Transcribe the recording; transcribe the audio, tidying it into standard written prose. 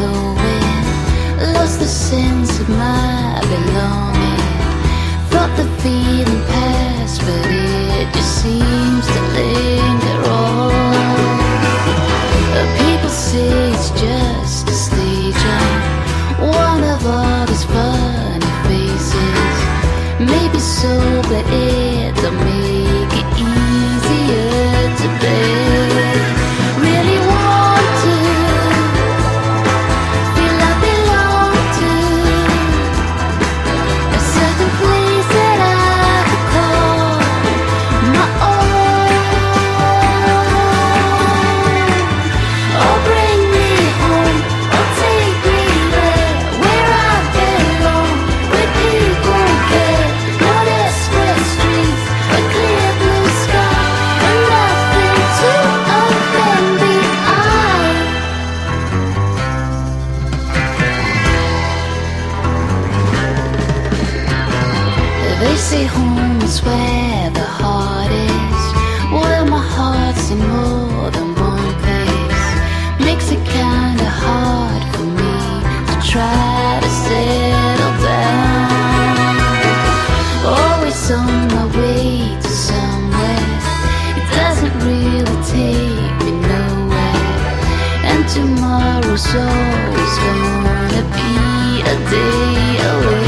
going, lost the sense of my belonging. Thought the feeling passed, but it just seems to linger on. People say it's just a stage, I'm one of all these funny faces. Maybe so, but it don't make it easier to bear. Really want to feel I belong to a certain place that I could call my own. Oh, bring me home, oh, take me there, where I belong, where people care. No desperate streets, a clear blue sky, and nothing to offend me. They say home is where the heart is. Well, my heart's in more than one place. Makes it kinda hard for me to try to settle down. Always on my way to somewhere. It doesn't really take me nowhere. And tomorrow's always gonna be a day away.